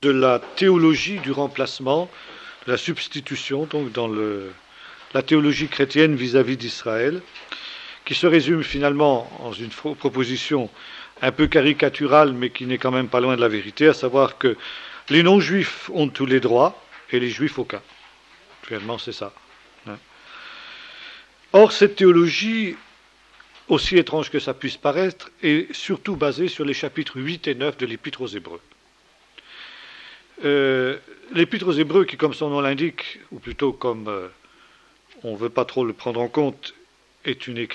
de la théologie du remplacement, de la substitution, donc dans la théologie chrétienne vis-à-vis d'Israël, qui se résume finalement en une proposition un peu caricaturale, mais qui n'est quand même pas loin de la vérité, à savoir que les non-juifs ont tous les droits et les juifs aucun. Finalement, c'est ça. Or, cette théologie, aussi étrange que ça puisse paraître, est surtout basée sur les chapitres 8 et 9 de l'Épître aux Hébreux. L'Épître aux Hébreux, qui, comme son nom l'indique, ou plutôt comme on ne veut pas trop le prendre en compte, est une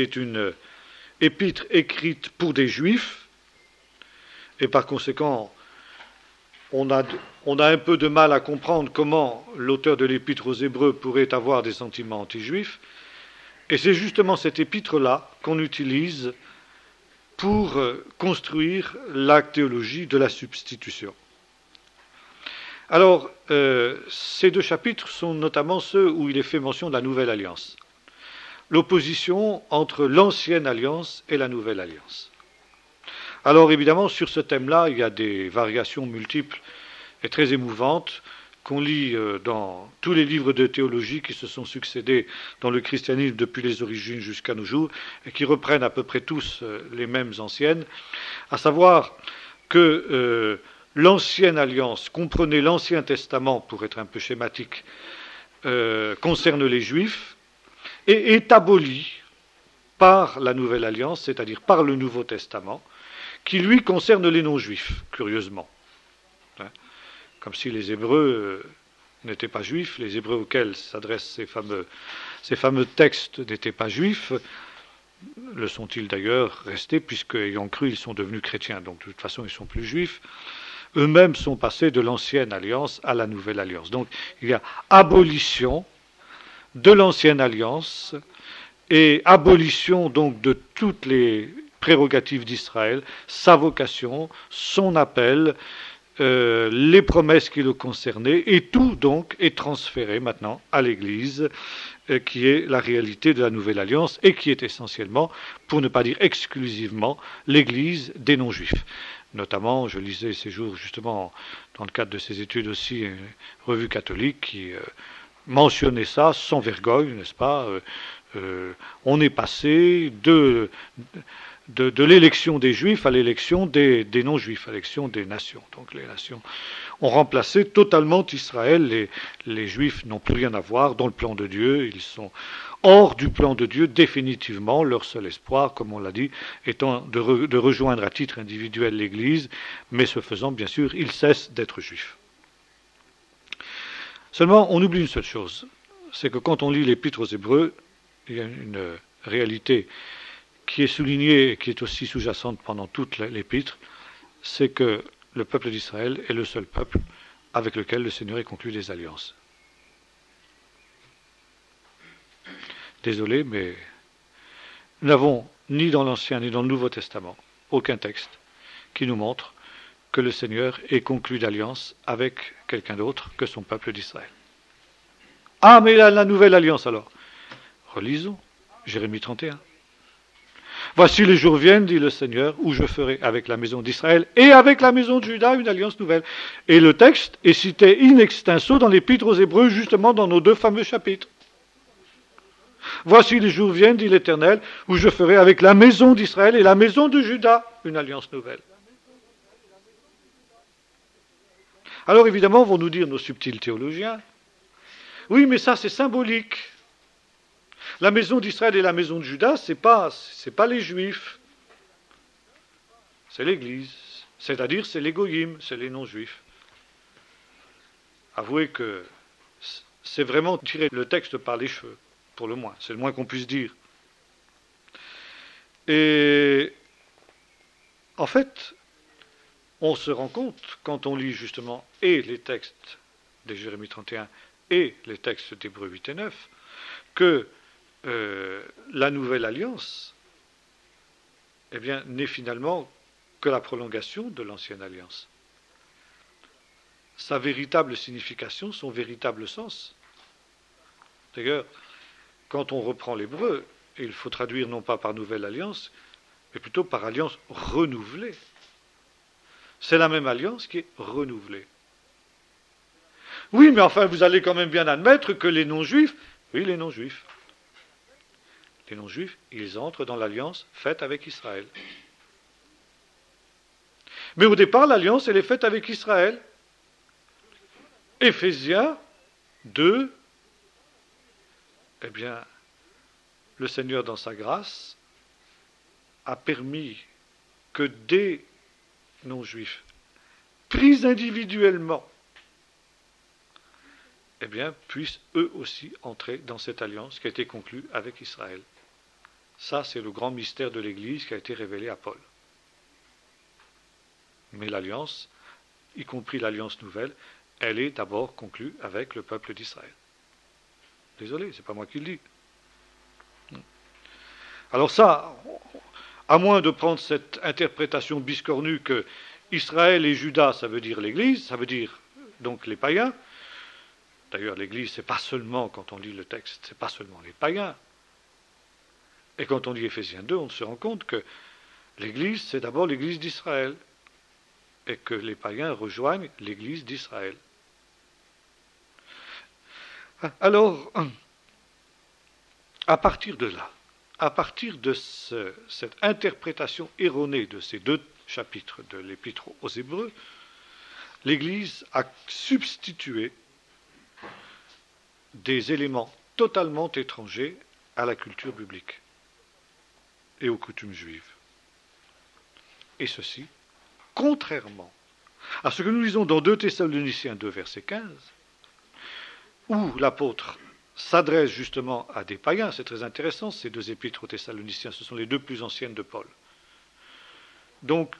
épître écrite pour des juifs, et par conséquent, on a un peu de mal à comprendre comment l'auteur de l'Épître aux Hébreux pourrait avoir des sentiments anti-juifs, et c'est justement cette épître-là qu'on utilise pour construire la théologie de la substitution. Alors, ces deux chapitres sont notamment ceux où il est fait mention de la Nouvelle Alliance. L'opposition entre l'Ancienne Alliance et la Nouvelle Alliance. Alors, évidemment, sur ce thème-là, il y a des variations multiples et très émouvantes qu'on lit dans tous les livres de théologie qui se sont succédés dans le christianisme depuis les origines jusqu'à nos jours, et qui reprennent à peu près tous les mêmes anciennes, à savoir que l'Ancienne Alliance comprenait l'Ancien Testament, pour être un peu schématique, concerne les Juifs, et est abolie par la Nouvelle Alliance, c'est-à-dire par le Nouveau Testament, qui lui concerne les non-juifs, curieusement. Comme si les Hébreux n'étaient pas juifs, les Hébreux auxquels s'adressent ces fameux textes n'étaient pas juifs. Le sont-ils d'ailleurs restés, puisque, ayant cru, ils sont devenus chrétiens, donc de toute façon, ils ne sont plus juifs. Eux-mêmes sont passés de l'Ancienne Alliance à la Nouvelle Alliance. Donc, il y a abolition de l'Ancienne Alliance et abolition donc de toutes les prérogatives d'Israël, sa vocation, son appel, les promesses qui le concernaient, et tout donc est transféré maintenant à l'Église, qui est la réalité de la Nouvelle Alliance et qui est essentiellement, pour ne pas dire exclusivement, l'Église des non-juifs. Notamment, je lisais ces jours justement dans le cadre de ces études aussi, une revue catholique qui mentionnait ça sans vergogne, n'est-ce pas? On est passé de l'élection des Juifs à l'élection des non-Juifs, à l'élection des nations. Donc les nations ont remplacé totalement Israël. Les Juifs n'ont plus rien à voir dans le plan de Dieu. Ils sont hors du plan de Dieu définitivement. Leur seul espoir, comme on l'a dit, étant de rejoindre à titre individuel l'Église, mais ce faisant, bien sûr, ils cessent d'être Juifs. Seulement, on oublie une seule chose, c'est que quand on lit l'Épître aux Hébreux, il y a une réalité qui est soulignée et qui est aussi sous-jacente pendant toute l'Épître, c'est que le peuple d'Israël est le seul peuple avec lequel le Seigneur ait conclu des alliances. Désolé, mais nous n'avons ni dans l'Ancien ni dans le Nouveau Testament aucun texte qui nous montre que le Seigneur ait conclu d'alliance avec quelqu'un d'autre que son peuple d'Israël. Ah, mais la nouvelle alliance alors. Relisons Jérémie 31. Voici les jours viennent, dit le Seigneur, où je ferai avec la maison d'Israël et avec la maison de Juda une alliance nouvelle. Et le texte est cité in extenso dans l'Épître aux Hébreux, justement dans nos deux fameux chapitres. Voici les jours viennent, dit l'Éternel, où je ferai avec la maison d'Israël et la maison de Juda une alliance nouvelle. Alors évidemment, vont nous dire nos subtils théologiens, oui, mais ça c'est symbolique. La maison d'Israël et la maison de Juda, c'est pas les Juifs, c'est l'Église, c'est-à-dire c'est les goyim, c'est les non-juifs. Avouez que c'est vraiment tirer le texte par les cheveux, pour le moins, c'est le moins qu'on puisse dire. Et en fait, on se rend compte, quand on lit justement et les textes de Jérémie 31 et les textes d'Hébreux 8 et 9, que la nouvelle alliance n'est finalement que la prolongation de l'ancienne alliance. Sa véritable signification, son véritable sens. D'ailleurs, quand on reprend l'hébreu, il faut traduire non pas par nouvelle alliance, mais plutôt par alliance renouvelée. C'est la même alliance qui est renouvelée. Oui, mais enfin, vous allez quand même bien admettre que les non-juifs, oui, les non-juifs, ils entrent dans l'alliance faite avec Israël. Mais au départ, l'alliance, elle est faite avec Israël. Éphésiens 2, eh bien, le Seigneur, dans sa grâce, a permis que des non-juifs, pris individuellement, eh bien, puissent eux aussi entrer dans cette alliance qui a été conclue avec Israël. Ça, c'est le grand mystère de l'Église qui a été révélé à Paul. Mais l'alliance, y compris l'alliance nouvelle, elle est d'abord conclue avec le peuple d'Israël. Désolé, c'est pas moi qui le dis. Alors ça, à moins de prendre cette interprétation biscornue que Israël et Juda, ça veut dire l'Église, ça veut dire donc les païens. D'ailleurs, l'Église, c'est pas seulement, quand on lit le texte, c'est pas seulement les païens. Et quand on lit Éphésiens 2, on se rend compte que l'Église, c'est d'abord l'Église d'Israël, et que les païens rejoignent l'Église d'Israël. Alors, à partir de là, à partir de cette interprétation erronée de ces deux chapitres de l'Épître aux Hébreux, l'Église a substitué des éléments totalement étrangers à la culture biblique et aux coutumes juives. Et ceci, contrairement à ce que nous lisons dans 2 Thessaloniciens 2, verset 15, où l'apôtre s'adresse justement à des païens. C'est très intéressant, ces deux épîtres aux Thessaloniciens, ce sont les deux plus anciennes de Paul. Donc,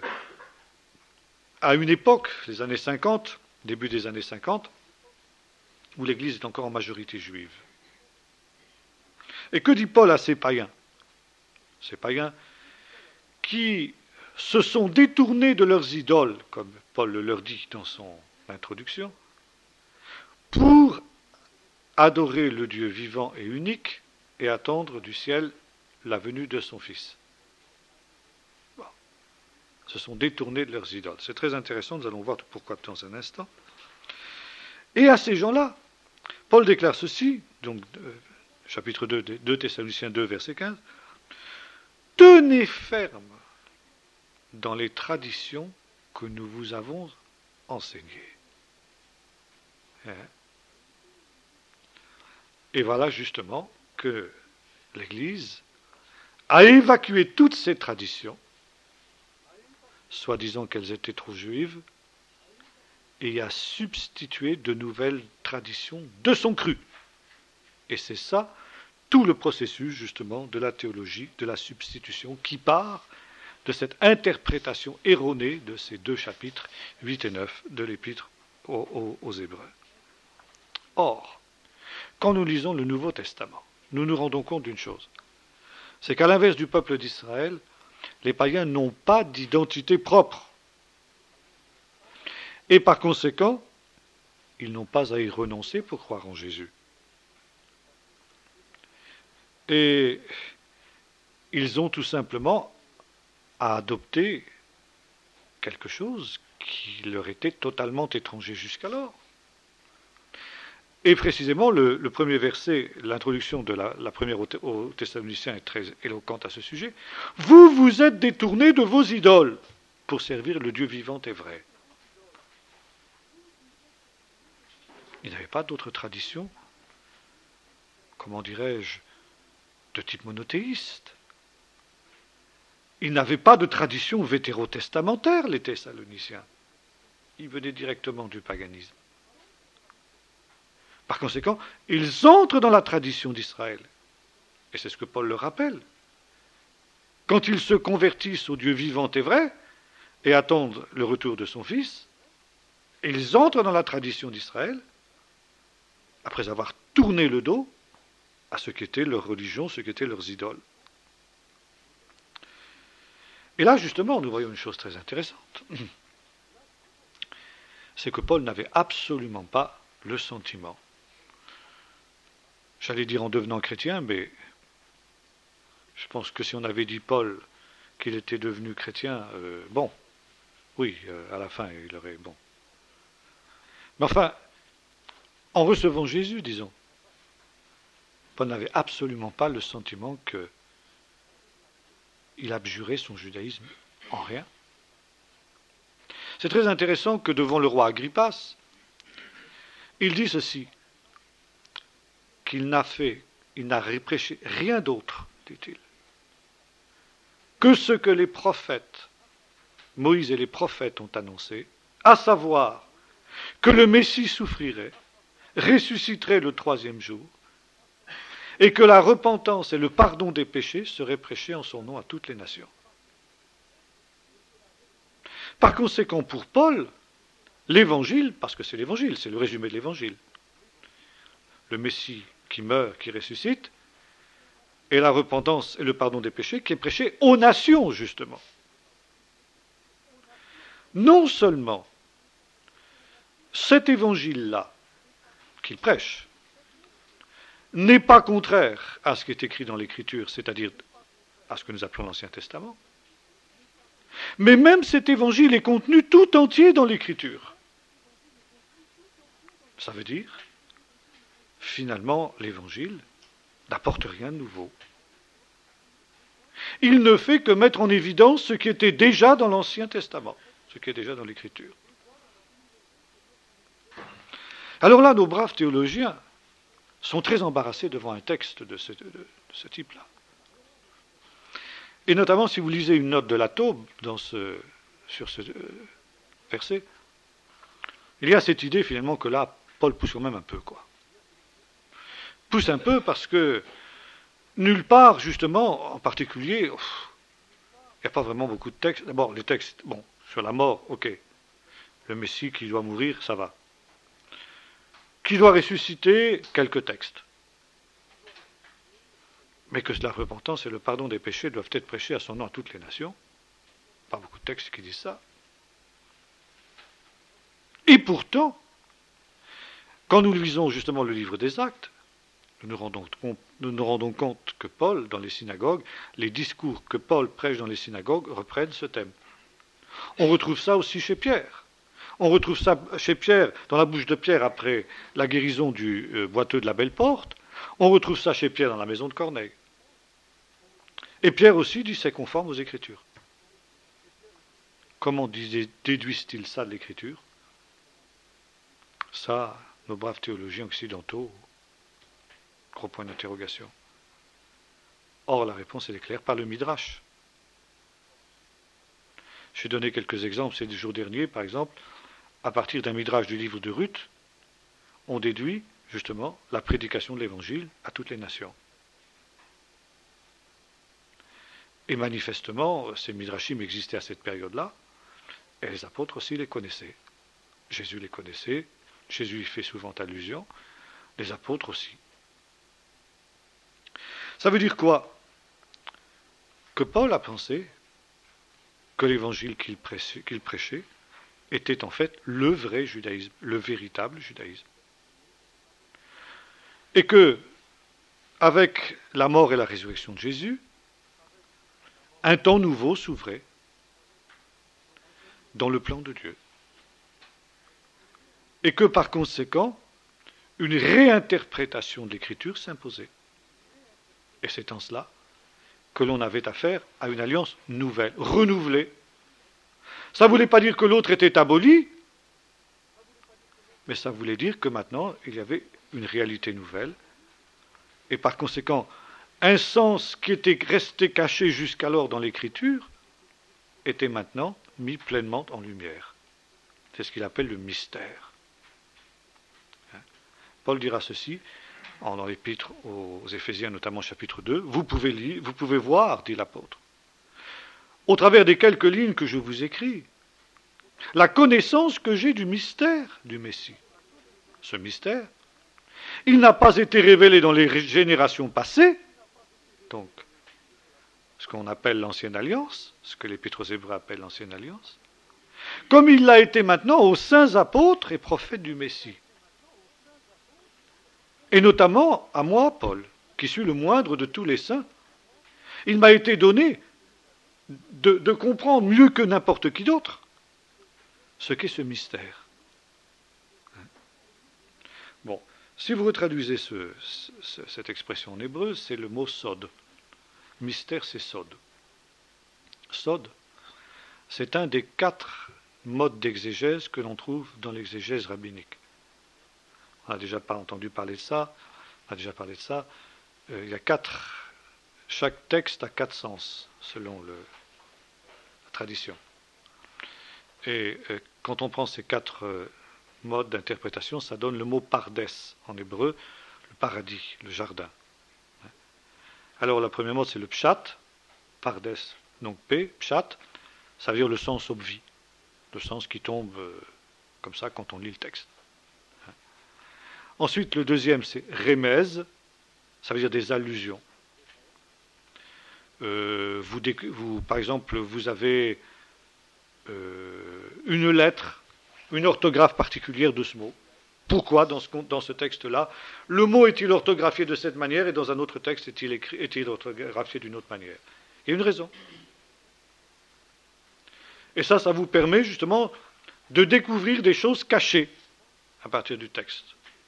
à une époque, les années 50, début des années 50, où l'Église est encore en majorité juive. Et que dit Paul à ces païens? Ces païens qui se sont détournés de leurs idoles, comme Paul le leur dit dans son introduction, pour adorer le Dieu vivant et unique et attendre du ciel la venue de son Fils. Bon. Se sont détournés de leurs idoles. C'est très intéressant, nous allons voir pourquoi dans un instant. Et à ces gens-là, Paul déclare ceci, donc chapitre 2, 2 Thessaloniciens 2, verset 15, « Tenez ferme dans les traditions que nous vous avons enseignées. » Et voilà justement que l'Église a évacué toutes ces traditions, soi-disant qu'elles étaient trop juives, et a substitué de nouvelles traditions de son cru. Et c'est ça, tout le processus justement de la théologie, de la substitution, qui part de cette interprétation erronée de ces deux chapitres, 8 et 9, de l'Épître aux Hébreux. Or, quand nous lisons le Nouveau Testament, nous nous rendons compte d'une chose, c'est qu'à l'inverse du peuple d'Israël, les païens n'ont pas d'identité propre. Et par conséquent, ils n'ont pas à y renoncer pour croire en Jésus. Et ils ont tout simplement à adopter quelque chose qui leur était totalement étranger jusqu'alors. Et précisément, le premier verset, l'introduction de la première aux Thessaloniciens est très éloquente à ce sujet. « Vous vous êtes détournés de vos idoles pour servir le Dieu vivant et vrai. » Il n'y avait pas d'autre tradition, comment dirais-je, de type monothéiste. Ils n'avaient pas de tradition vétérotestamentaire, les Thessaloniciens. Ils venaient directement du paganisme. Par conséquent, ils entrent dans la tradition d'Israël. Et c'est ce que Paul leur rappelle. Quand ils se convertissent au Dieu vivant et vrai, et attendent le retour de son Fils, ils entrent dans la tradition d'Israël, après avoir tourné le dos à ce qu'était leur religion, ce qu'étaient leurs idoles. Et là, justement, nous voyons une chose très intéressante. C'est que Paul n'avait absolument pas le sentiment, j'allais dire en devenant chrétien, mais je pense que si on avait dit Paul qu'il était devenu chrétien, bon, oui, à la fin, il aurait, bon. Mais enfin, en recevant Jésus, disons, Paul n'avait absolument pas le sentiment qu'il abjurait son judaïsme en rien. C'est très intéressant que devant le roi Agrippas, il dit ceci, qu'il n'a prêché rien d'autre, dit-il, que ce que les prophètes, Moïse et les prophètes ont annoncé, à savoir que le Messie souffrirait, ressusciterait le 3e jour, et que la repentance et le pardon des péchés seraient prêchés en son nom à toutes les nations. Par conséquent, pour Paul, l'évangile, parce que c'est l'évangile, c'est le résumé de l'évangile, le Messie qui meurt, qui ressuscite, et la repentance et le pardon des péchés qui est prêché aux nations, justement. Non seulement cet évangile-là qu'il prêche n'est pas contraire à ce qui est écrit dans l'Écriture, c'est-à-dire à ce que nous appelons l'Ancien Testament, mais même cet évangile est contenu tout entier dans l'Écriture. Ça veut dire, finalement, l'évangile n'apporte rien de nouveau. Il ne fait que mettre en évidence ce qui était déjà dans l'Ancien Testament, ce qui est déjà dans l'Écriture. Alors là, nos braves théologiens sont très embarrassés devant un texte de ce type-là. Et notamment, si vous lisez une note de la Taube sur ce verset, il y a cette idée finalement que là, Paul pousse quand même un peu, quoi. Pousse un peu parce que nulle part, justement, en particulier, il n'y a pas vraiment beaucoup de textes. D'abord, les textes, sur la mort, ok. Le Messie qui doit mourir, ça va. Qui doit ressusciter, quelques textes. Mais que la repentance et le pardon des péchés doivent être prêchés à son nom à toutes les nations. Pas beaucoup de textes qui disent ça. Et pourtant, quand nous lisons justement le livre des Actes, nous nous rendons compte que Paul, dans les synagogues, les discours que Paul prêche dans les synagogues reprennent ce thème. On retrouve ça aussi chez Pierre. On retrouve ça chez Pierre, dans la bouche de Pierre après la guérison du boiteux de la Belle Porte. On retrouve ça chez Pierre dans la maison de Corneille. Et Pierre aussi dit c'est conforme aux Écritures. Comment déduisent-ils ça de l'Écriture? Ça, nos braves théologiens occidentaux, gros point d'interrogation. Or, la réponse elle est claire par le Midrash. J'ai donné quelques exemples ces jours derniers, par exemple, à partir d'un Midrash du livre de Ruth, on déduit justement la prédication de l'Évangile à toutes les nations. Et manifestement, ces Midrashim existaient à cette période-là, et les apôtres aussi les connaissaient. Jésus les connaissait, Jésus y fait souvent allusion, les apôtres aussi. Ça veut dire quoi? Que Paul a pensé que l'évangile qu'il prêchait était en fait le vrai judaïsme, le véritable judaïsme. Et que, avec la mort et la résurrection de Jésus, un temps nouveau s'ouvrait dans le plan de Dieu. Et que par conséquent, une réinterprétation de l'Écriture s'imposait. Et c'est en cela que l'on avait affaire à une alliance nouvelle, renouvelée. Ça ne voulait pas dire que l'autre était aboli, mais ça voulait dire que maintenant, il y avait une réalité nouvelle, et par conséquent, un sens qui était resté caché jusqu'alors dans l'Écriture était maintenant mis pleinement en lumière. C'est ce qu'il appelle le mystère. Paul dira ceci dans l'épître aux Éphésiens, notamment chapitre 2, vous pouvez voir, dit l'apôtre, au travers des quelques lignes que je vous écris, la connaissance que j'ai du mystère du Messie. Ce mystère, il n'a pas été révélé dans les générations passées, donc ce qu'on appelle l'ancienne alliance, ce que l'épître aux Hébreux appelle l'ancienne alliance, comme il l'a été maintenant aux saints apôtres et prophètes du Messie. Et notamment à moi, Paul, qui suis le moindre de tous les saints. Il m'a été donné de comprendre mieux que n'importe qui d'autre ce qu'est ce mystère. Bon, si vous retraduisez cette expression en hébreu, c'est le mot sod. Mystère, c'est sod. Sod, c'est un des 4 modes d'exégèse que l'on trouve dans l'exégèse rabbinique. On n'a déjà pas entendu parler de ça. Il y a 4. Chaque texte a 4 sens, selon la tradition. Et quand on prend ces 4 modes d'interprétation, ça donne le mot pardes en hébreu, le paradis, le jardin. Alors, le premier mot, c'est le pshat, pardes, donc P, pshat, ça veut dire le sens obvi, le sens qui tombe comme ça quand on lit le texte. Ensuite, le deuxième, c'est remez, ça veut dire des allusions. Par exemple, vous avez une lettre, une orthographe particulière de ce mot. Pourquoi, dans ce texte-là, le mot est-il orthographié de cette manière et dans un autre texte est-il orthographié d'une autre manière? Il y a une raison. Et ça vous permet justement de découvrir des choses cachées à partir du texte.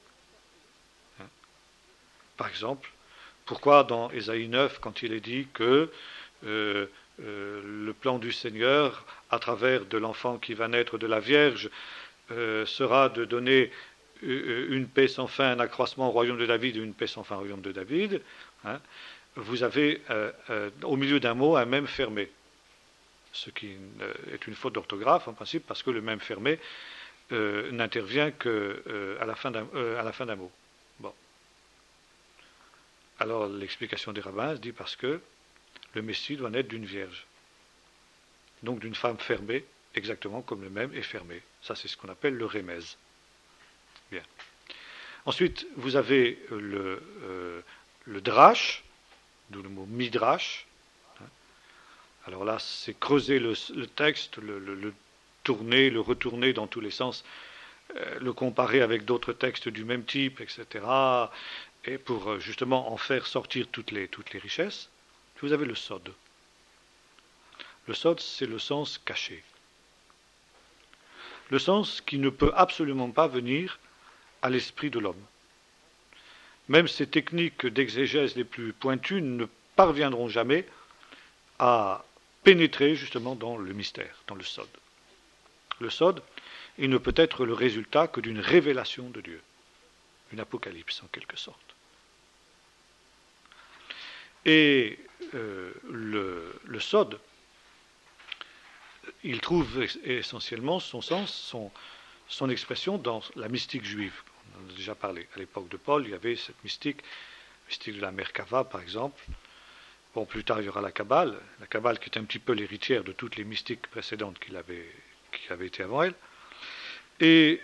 Par exemple, pourquoi dans Ésaïe 9, quand il est dit que le plan du Seigneur, à travers de l'enfant qui va naître de la Vierge, sera de donner une paix sans fin, un accroissement au royaume de David et une paix sans fin au royaume de David, vous avez au milieu d'un mot un même fermé. Ce qui est une faute d'orthographe en principe, parce que le même fermé n'intervient qu'à la fin d'un mot. Bon. Alors l'explication des rabbins dit parce que le Messie doit naître d'une vierge. Donc d'une femme fermée, exactement comme le même est fermé. Ça, c'est ce qu'on appelle le remez. Bien. Ensuite, vous avez le drash, d'où le mot midrash. Alors là, c'est creuser le texte, le tourner, le retourner dans tous les sens, le comparer avec d'autres textes du même type, etc. Et pour justement en faire sortir toutes les richesses. Vous avez le sod. Le sod, c'est le sens caché. Le sens qui ne peut absolument pas venir à l'esprit de l'homme. Même ces techniques d'exégèse les plus pointues ne parviendront jamais à pénétrer justement dans le mystère, dans le sod. Le sod, il ne peut être le résultat que d'une révélation de Dieu, une apocalypse en quelque sorte. Et le sod, il trouve essentiellement son sens, son expression dans la mystique juive. On en a déjà parlé. À l'époque de Paul, il y avait cette mystique de la Merkava par exemple. Bon, plus tard, il y aura la Kabbale qui est un petit peu l'héritière de toutes les mystiques précédentes qui avaient été avant elle, et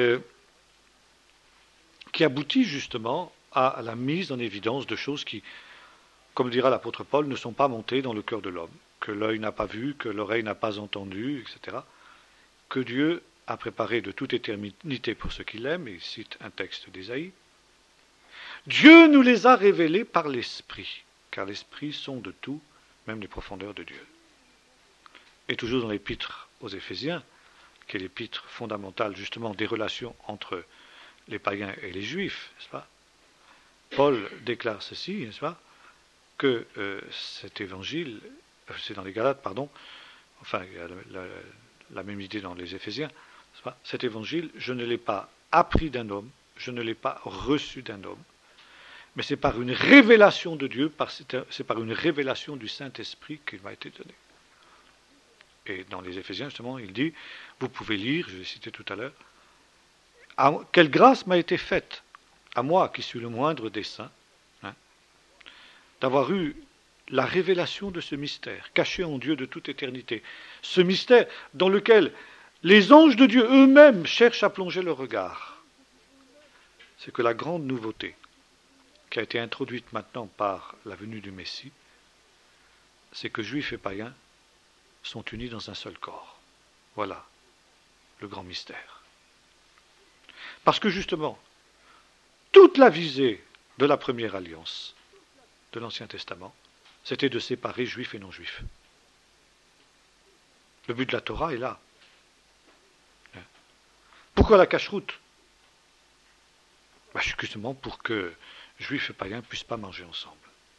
qui aboutit justement à la mise en évidence de choses qui, comme dira l'apôtre Paul, ne sont pas montées dans le cœur de l'homme, que l'œil n'a pas vu, que l'oreille n'a pas entendu, etc., que Dieu a préparé de toute éternité pour ceux qui l'aiment, et il cite un texte d'Ésaïe. Dieu nous les a révélés par l'Esprit, car l'Esprit sonde de tout, même les profondeurs de Dieu. Et toujours dans l'épître aux Éphésiens, qui est l'épître fondamentale justement des relations entre les païens et les juifs, n'est-ce pas? Paul déclare ceci, n'est-ce pas? Que cet évangile, c'est dans les Galates, pardon, enfin il y a la même idée dans les Éphésiens, n'est-ce pas? Cet évangile, je ne l'ai pas appris d'un homme, je ne l'ai pas reçu d'un homme, mais c'est par une révélation de Dieu, c'est par une révélation du Saint-Esprit qu'il m'a été donné. Et dans les Éphésiens, justement, il dit, vous pouvez lire, je l'ai cité tout à l'heure, quelle grâce m'a été faite, à moi qui suis le moindre des saints, d'avoir eu la révélation de ce mystère, caché en Dieu de toute éternité. Ce mystère dans lequel les anges de Dieu eux-mêmes cherchent à plonger leur regard. C'est que la grande nouveauté qui a été introduite maintenant par la venue du Messie, c'est que juifs et païens sont unis dans un seul corps. Voilà le grand mystère. Parce que justement, toute la visée de la première alliance de l'Ancien Testament, c'était de séparer juifs et non-juifs. Le but de la Torah est là. Pourquoi la cacheroute? Justement pour que juifs et païens ne puissent pas manger ensemble.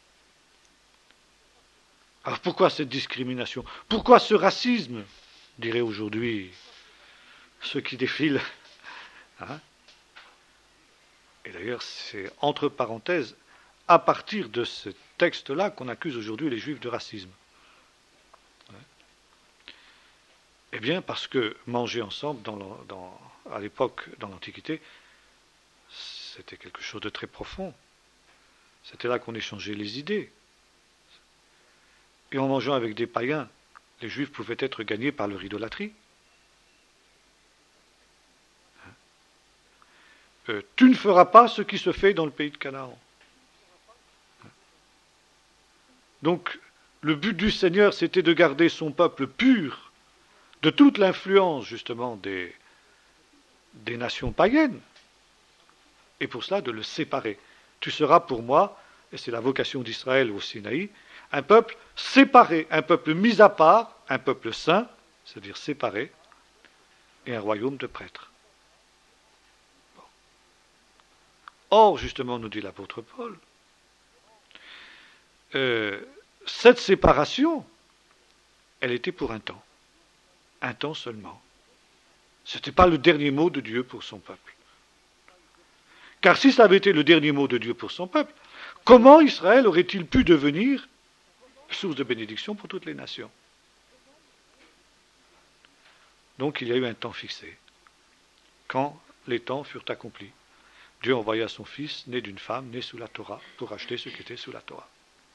Alors pourquoi cette discrimination? Pourquoi ce racisme, diraient aujourd'hui ceux qui défilent, hein? Et d'ailleurs, c'est entre parenthèses, à partir de ce texte-là, qu'on accuse aujourd'hui les juifs de racisme. Eh bien, parce que manger ensemble, à l'époque, dans l'Antiquité, c'était quelque chose de très profond. C'était là qu'on échangeait les idées. Et en mangeant avec des païens, les juifs pouvaient être gagnés par leur idolâtrie. Tu ne feras pas ce qui se fait dans le pays de Canaan. Donc, le but du Seigneur, c'était de garder son peuple pur de toute l'influence, justement, des nations païennes. Et pour cela, de le séparer. Tu seras pour moi, et c'est la vocation d'Israël au Sinaï, un peuple séparé, un peuple mis à part, un peuple saint, c'est-à-dire séparé, et un royaume de prêtres. Or, justement, nous dit l'apôtre Paul, cette séparation, elle était pour un temps seulement. Ce n'était pas le dernier mot de Dieu pour son peuple. Car si ça avait été le dernier mot de Dieu pour son peuple, comment Israël aurait-il pu devenir source de bénédiction pour toutes les nations? Donc il y a eu un temps fixé, quand les temps furent accomplis. Dieu envoya son Fils, né d'une femme, né sous la Torah, pour racheter ce qui était sous la Torah.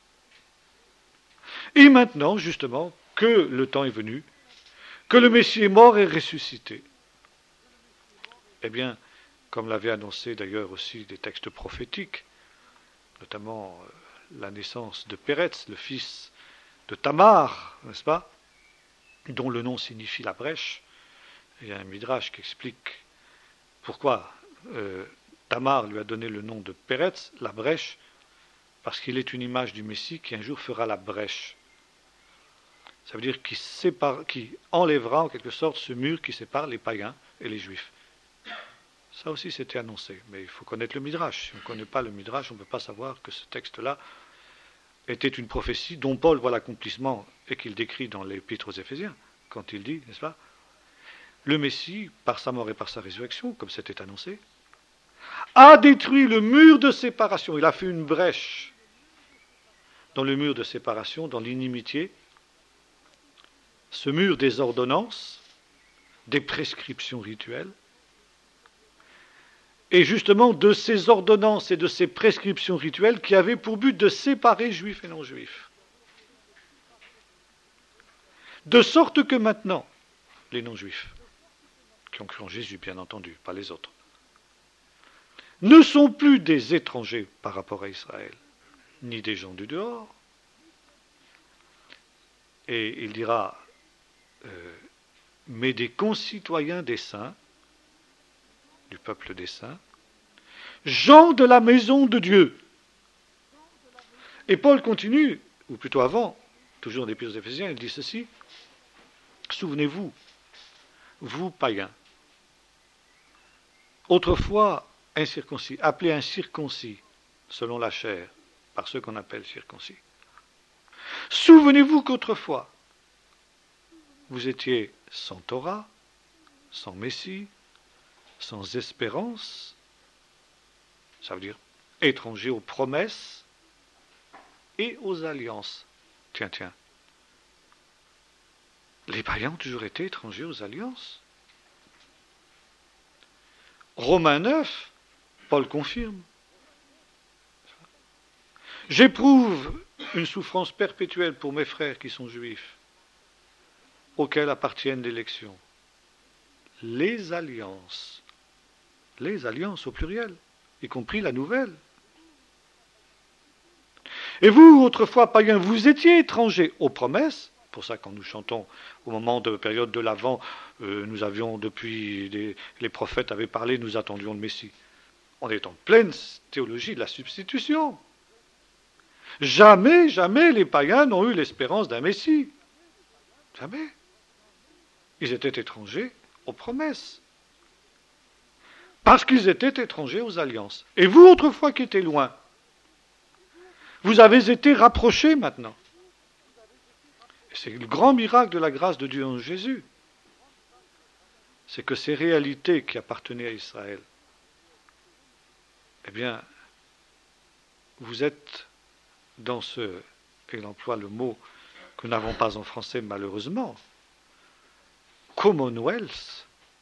Et maintenant, justement, que le temps est venu, que le Messie est mort et ressuscité, eh bien, comme l'avaient annoncé d'ailleurs aussi des textes prophétiques, notamment la naissance de Péretz, le fils de Tamar, n'est-ce pas, dont le nom signifie la brèche. Il y a un midrash qui explique pourquoi Tamar lui a donné le nom de Péretz, la brèche, parce qu'il est une image du Messie qui un jour fera la brèche. Ça veut dire qu'il enlèvera en quelque sorte ce mur qui sépare les païens et les juifs. Ça aussi c'était annoncé, mais il faut connaître le Midrash. Si on ne connaît pas le Midrash, on ne peut pas savoir que ce texte-là était une prophétie dont Paul voit l'accomplissement et qu'il décrit dans l'Épître aux Éphésiens, quand il dit, n'est-ce pas, le Messie, par sa mort et par sa résurrection, comme c'était annoncé, a détruit le mur de séparation. Il a fait une brèche dans le mur de séparation, dans l'inimitié, ce mur des ordonnances, des prescriptions rituelles, et justement de ces ordonnances et de ces prescriptions rituelles qui avaient pour but de séparer juifs et non-juifs. De sorte que maintenant, les non-juifs, qui ont cru en Jésus bien entendu, pas les autres, ne sont plus des étrangers par rapport à Israël, ni des gens du dehors. Et il dira, mais des concitoyens des saints, du peuple des saints, gens de la maison de Dieu. Et Paul continue, ou plutôt avant, toujours dans l'Épître aux Éphésiens, il dit ceci, souvenez-vous, vous païens, autrefois incirconcis, appelés incirconcis, selon la chair, par ceux qu'on appelle circoncis. Souvenez-vous qu'autrefois, vous étiez sans Torah, sans Messie, sans espérance, ça veut dire étrangers aux promesses et aux alliances. Tiens, les païens ont toujours été étrangers aux alliances. Romains 9, Paul confirme. J'éprouve une souffrance perpétuelle pour mes frères qui sont juifs, auxquels appartiennent l'élection. Les alliances au pluriel, y compris la nouvelle. Et vous, autrefois païens, vous étiez étrangers aux promesses. Pour ça, quand nous chantons au moment de la période de l'Avent, nous avions depuis, les prophètes avaient parlé, nous attendions le Messie. On est en pleine théologie de la substitution. Jamais les païens n'ont eu l'espérance d'un Messie. Jamais. Ils étaient étrangers aux promesses. Parce qu'ils étaient étrangers aux alliances. Et vous, autrefois qui étiez loin, vous avez été rapprochés maintenant. Et c'est le grand miracle de la grâce de Dieu en Jésus. C'est que ces réalités qui appartenaient à Israël, eh bien, vous êtes dans ce, et il emploie le mot que nous n'avons pas en français malheureusement, Commonwealth,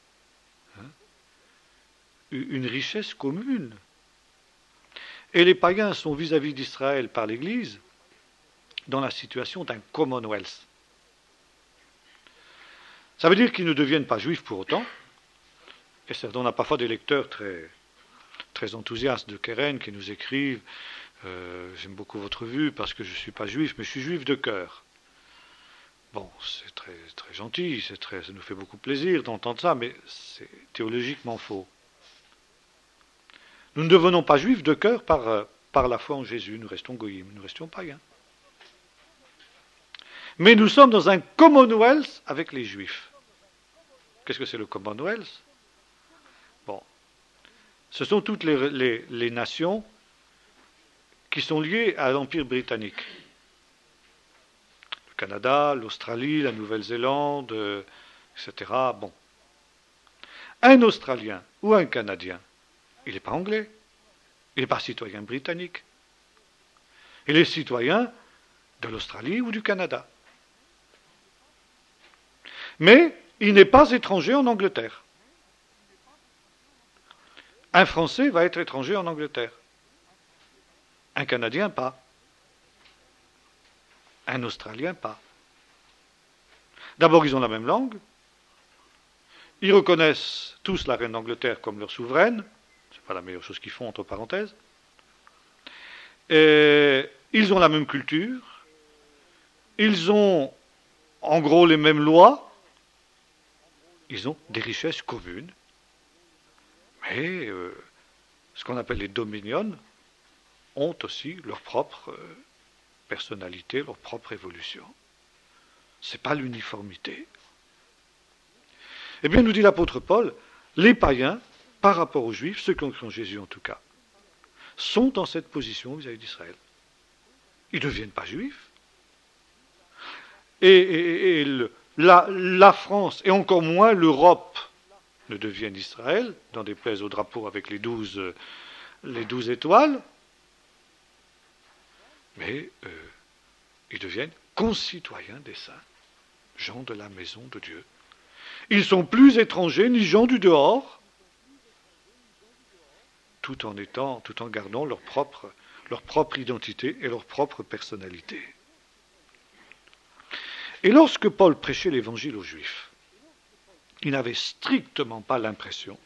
une richesse commune. Et les païens sont vis-à-vis d'Israël par l'Église dans la situation d'un Commonwealth. Ça veut dire qu'ils ne deviennent pas juifs pour autant. Et certes, on a parfois des lecteurs très enthousiastes de Keren qui nous écrivent j'aime beaucoup votre vue parce que je ne suis pas juif, mais je suis juif de cœur. Bon, c'est très gentil, ça nous fait beaucoup plaisir d'entendre ça, mais c'est théologiquement faux. Nous ne devenons pas juifs de cœur par la foi en Jésus, nous restons goyim, nous restions païens. Mais nous sommes dans un Commonwealth avec les Juifs. Qu'est-ce que c'est le Commonwealth? Bon, ce sont toutes les nations qui sont liées à l'Empire britannique. Le Canada, l'Australie, la Nouvelle-Zélande, etc. Bon. Un Australien ou un Canadien, il n'est pas anglais, il n'est pas citoyen britannique. Il est citoyen de l'Australie ou du Canada. Mais il n'est pas étranger en Angleterre. Un Français va être étranger en Angleterre. Un Canadien, pas. Un Australien, pas. D'abord, ils ont la même langue. Ils reconnaissent tous la reine d'Angleterre comme leur souveraine. Ce n'est pas la meilleure chose qu'ils font, entre parenthèses. Et ils ont la même culture. Ils ont, en gros, les mêmes lois. Ils ont des richesses communes. Mais ce qu'on appelle les dominions ont aussi leur propre personnalité, leur propre évolution. Ce n'est pas l'uniformité. Eh bien, nous dit l'apôtre Paul, les païens, par rapport aux juifs, ceux qui ont cru en Jésus en tout cas, sont dans cette position vis-à-vis d'Israël. Ils ne deviennent pas juifs. Et la France, et encore moins l'Europe, ne deviennent Israël, n'en déplaise au drapeau avec les 12 étoiles, mais ils deviennent concitoyens des saints, gens de la maison de Dieu. Ils sont plus étrangers ni gens du dehors, tout en gardant leur propre identité et leur propre personnalité. Et lorsque Paul prêchait l'évangile aux Juifs, il n'avait strictement pas l'impression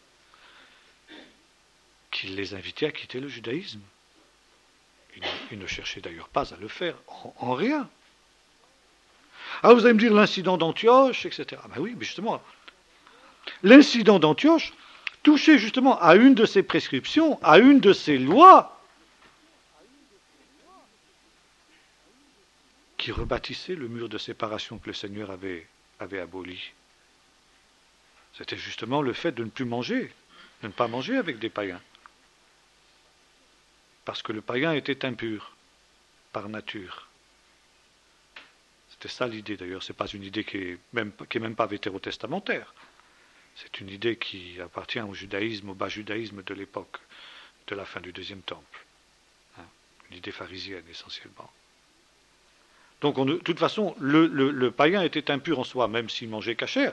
qu'il les invitait à quitter le judaïsme. Il ne cherchait d'ailleurs pas à le faire, en rien. Alors vous allez me dire l'incident d'Antioche, etc. Ben oui, mais justement, l'incident d'Antioche touchait justement à une de ses prescriptions, à une de ses lois, qui rebâtissait le mur de séparation que le Seigneur avait aboli. C'était justement le fait de ne plus manger, de ne pas manger avec des païens. Parce que le païen était impur, par nature. C'était ça l'idée d'ailleurs, ce n'est pas une idée qui est même pas vétérotestamentaire. C'est une idée qui appartient au judaïsme, au bas judaïsme de l'époque, de la fin du deuxième temple. Une idée pharisienne essentiellement. Donc de toute façon, le païen était impur en soi, même s'il mangeait cachère.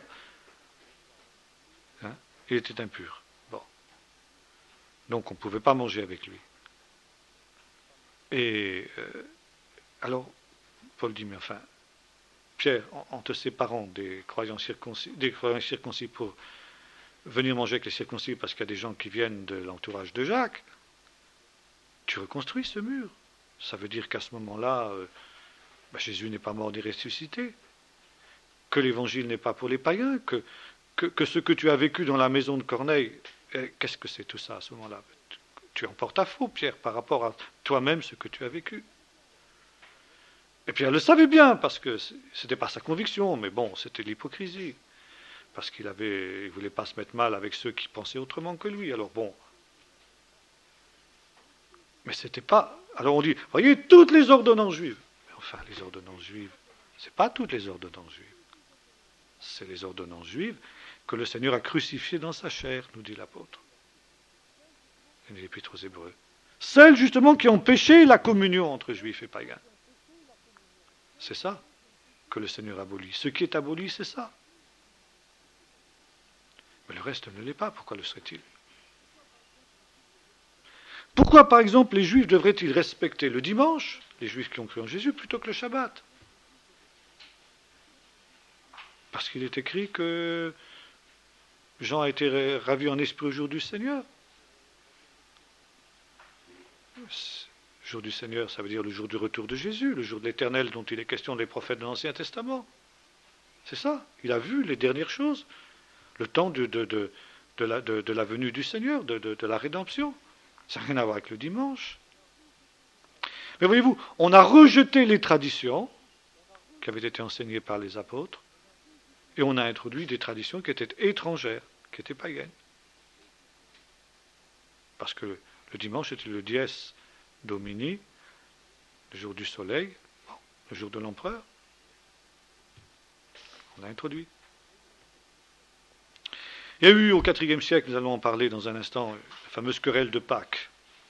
Il était impur. Bon. Donc on ne pouvait pas manger avec lui. Et alors, Paul dit, mais enfin, Pierre, en te séparant des croyants circoncis pour venir manger avec les circoncis, parce qu'il y a des gens qui viennent de l'entourage de Jacques, tu reconstruis ce mur. Ça veut dire qu'à ce moment-là, Jésus n'est pas mort ni ressuscité, que l'évangile n'est pas pour les païens, que ce que tu as vécu dans la maison de Corneille, qu'est-ce que c'est tout ça à ce moment-là? Tu en portes à faux, Pierre, par rapport à toi-même ce que tu as vécu. Et Pierre le savait bien, parce que ce n'était pas sa conviction, mais bon, c'était l'hypocrisie. parce qu'il ne voulait pas se mettre mal avec ceux qui pensaient autrement que lui. Alors bon, mais c'était pas... Alors on dit, voyez, toutes les ordonnances juives. Mais enfin, les ordonnances juives, c'est pas toutes les ordonnances juives. C'est les ordonnances juives que le Seigneur a crucifiées dans sa chair, nous dit l'apôtre. Et l'Épître aux Hébreux. Celles justement qui ont péché la communion entre juifs et païens. C'est ça que le Seigneur abolit. Ce qui est aboli, c'est ça. Mais le reste ne l'est pas. Pourquoi le serait-il? Pourquoi, par exemple, les Juifs devraient-ils respecter le dimanche, les Juifs qui ont cru en Jésus, plutôt que le Shabbat? Parce qu'il est écrit que Jean a été ravi en esprit au jour du Seigneur. Le jour du Seigneur, ça veut dire le jour du retour de Jésus, le jour de l'Éternel dont il est question des prophètes de l'Ancien Testament. C'est ça. Il a vu les dernières choses, le temps de la venue du Seigneur, de la rédemption. Ça n'a rien à voir avec le dimanche. Mais voyez-vous, on a rejeté les traditions qui avaient été enseignées par les apôtres et on a introduit des traditions qui étaient étrangères, qui étaient païennes. Parce que le dimanche était le dies domini, le jour du soleil, le jour de l'empereur. On a introduit. Il y a eu au IVe siècle, nous allons en parler dans un instant, la fameuse querelle de Pâques.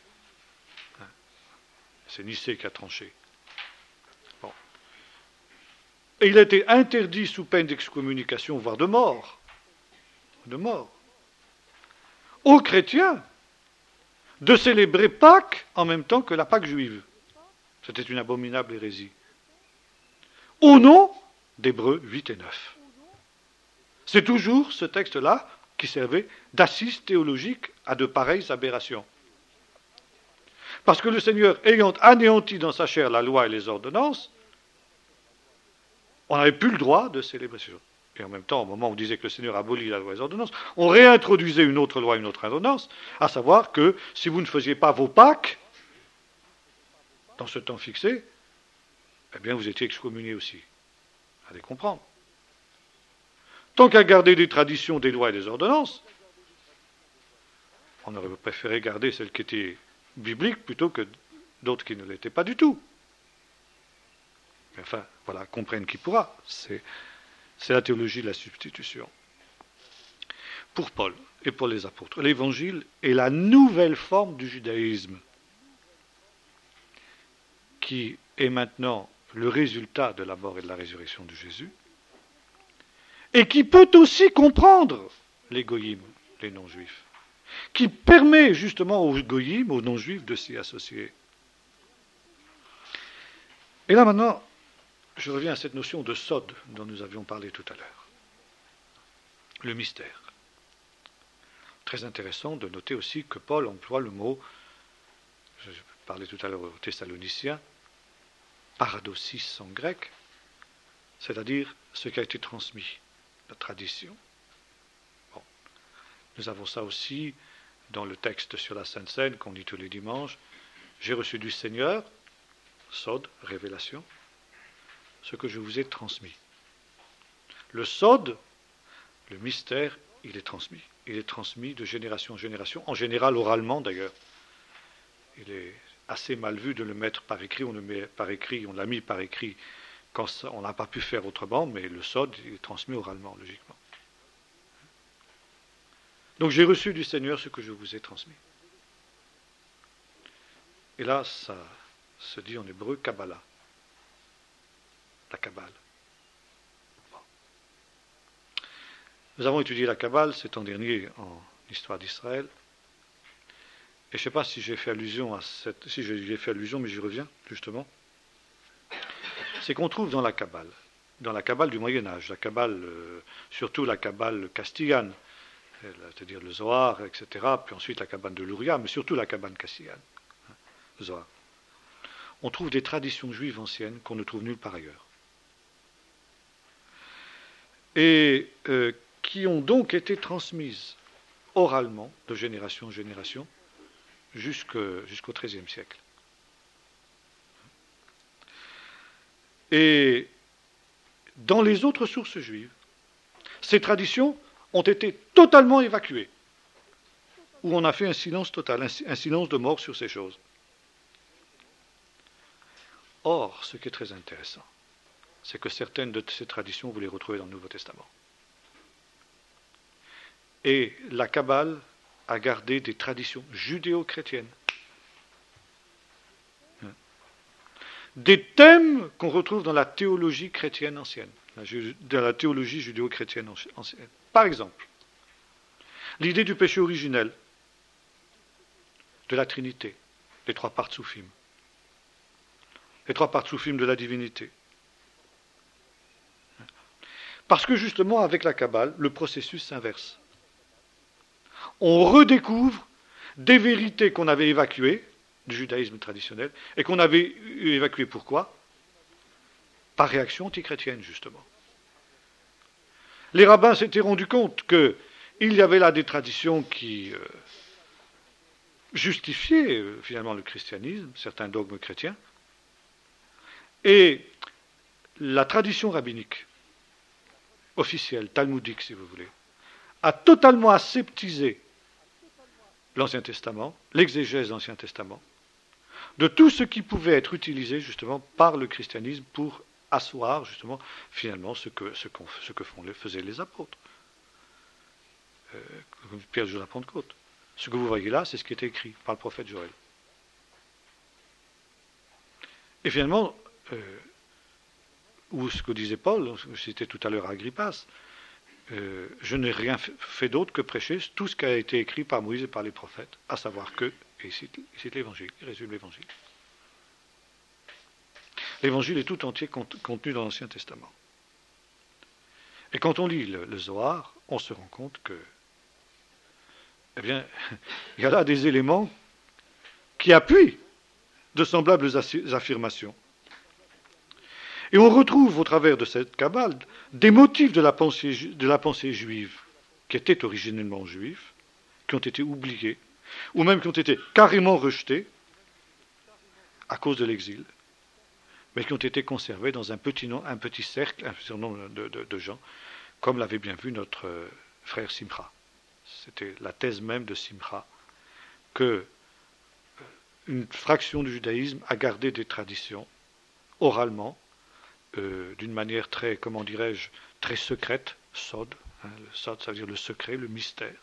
C'est Nicée qui a tranché. Bon. Et il a été interdit sous peine d'excommunication, voire de mort. De mort. Aux chrétiens de célébrer Pâques en même temps que la Pâque juive. C'était une abominable hérésie. Au nom d'Hébreux 8 et 9. C'est toujours ce texte-là qui servait d'assise théologique à de pareilles aberrations. Parce que le Seigneur, ayant anéanti dans sa chair la loi et les ordonnances, on n'avait plus le droit de célébrer ces choses. Et en même temps, au moment où on disait que le Seigneur abolit la loi et les ordonnances, on réintroduisait une autre loi, une autre ordonnance, à savoir que si vous ne faisiez pas vos Pâques, dans ce temps fixé, eh bien vous étiez excommuniés aussi. Allez comprendre. Tant qu'à garder des traditions, des lois et des ordonnances, on aurait préféré garder celles qui étaient bibliques plutôt que d'autres qui ne l'étaient pas du tout. Mais enfin, voilà, comprenne qui pourra. C'est la théologie de la substitution. Pour Paul et pour les apôtres, l'évangile est la nouvelle forme du judaïsme qui est maintenant le résultat de la mort et de la résurrection de Jésus et qui peut aussi comprendre les goïms, les non-juifs, qui permet justement aux goïms, aux non-juifs de s'y associer. Et là maintenant, je reviens à cette notion de sod dont nous avions parlé tout à l'heure. Le mystère. Très intéressant de noter aussi que Paul emploie le mot, je parlais tout à l'heure aux Thessaloniciens, paradosis en grec, c'est-à-dire ce qui a été transmis, la tradition. Bon. Nous avons ça aussi dans le texte sur la Sainte Seine qu'on dit tous les dimanches. J'ai reçu du Seigneur, sod, révélation, ce que je vous ai transmis. Le sod, le mystère, il est transmis. Il est transmis de génération en génération, en général oralement d'ailleurs. Il est assez mal vu de le mettre par écrit, on le met par écrit, on l'a mis par écrit quand on n'a pas pu faire autrement, mais le sod il est transmis oralement, logiquement. Donc j'ai reçu du Seigneur ce que je vous ai transmis. Et là, ça se dit en hébreu Kabbalah. La Kabbale. Bon. Nous avons étudié la Kabbale cet an dernier en histoire d'Israël. Et je ne sais pas si j'ai fait allusion à cette... Si j'ai fait allusion, mais j'y reviens, justement. C'est qu'on trouve dans la Kabbale du Moyen-Âge, la Kabbale, surtout la Kabbale castillane, c'est-à-dire le Zohar, etc., puis ensuite la Kabbale de l'Ouria, mais surtout la Kabbale castillane, le Zohar. On trouve des traditions juives anciennes qu'on ne trouve nulle part ailleurs. Et qui ont donc été transmises oralement, de génération en génération, jusqu'au XIIIe siècle. Et dans les autres sources juives, ces traditions ont été totalement évacuées, où on a fait un silence total, un silence de mort sur ces choses. Or, ce qui est très intéressant, c'est que certaines de ces traditions, vous les retrouvez dans le Nouveau Testament. Et la Kabbale a gardé des traditions judéo-chrétiennes. Des thèmes qu'on retrouve dans la théologie chrétienne ancienne, dans la théologie judéo-chrétienne ancienne. Par exemple, l'idée du péché originel, de la Trinité, les trois partsoufim, les trois partsoufim de la divinité. Parce que justement, avec la Kabbale, le processus s'inverse. On redécouvre des vérités qu'on avait évacuées du judaïsme traditionnel et qu'on avait évacuées. Pourquoi? Par réaction antichrétienne, justement. Les rabbins s'étaient rendus compte qu'il y avait là des traditions qui justifiaient finalement le christianisme, certains dogmes chrétiens, et la tradition rabbinique, officielle, talmudique si vous voulez, a totalement aseptisé l'Ancien Testament, l'exégèse de l'Ancien Testament, de tout ce qui pouvait être utilisé justement par le christianisme pour asseoir justement finalement ce que faisaient les apôtres. Pierre de la Pentecôte. Ce que vous voyez là, c'est ce qui était écrit par le prophète Joël. Et finalement, ou ce que disait Paul, je citais tout à l'heure Agrippas, je n'ai rien fait d'autre que prêcher tout ce qui a été écrit par Moïse et par les prophètes, à savoir que, et il cite l'Évangile, il résume l'Évangile. L'Évangile est tout entier contenu dans l'Ancien Testament. Et quand on lit le Zohar, on se rend compte que, eh bien, il y a là des éléments qui appuient de semblables affirmations. Et on retrouve au travers de cette Kabbale des motifs de la pensée juive, qui étaient originellement juifs, qui ont été oubliés, ou même qui ont été carrément rejetés à cause de l'exil, mais qui ont été conservés dans un petit cercle, un petit nombre de gens, comme l'avait bien vu notre frère Simcha. C'était la thèse même de Simcha, que une fraction du judaïsme a gardé des traditions oralement, d'une manière très, comment dirais-je, très secrète, sod. Le sod, ça veut dire le secret, le mystère.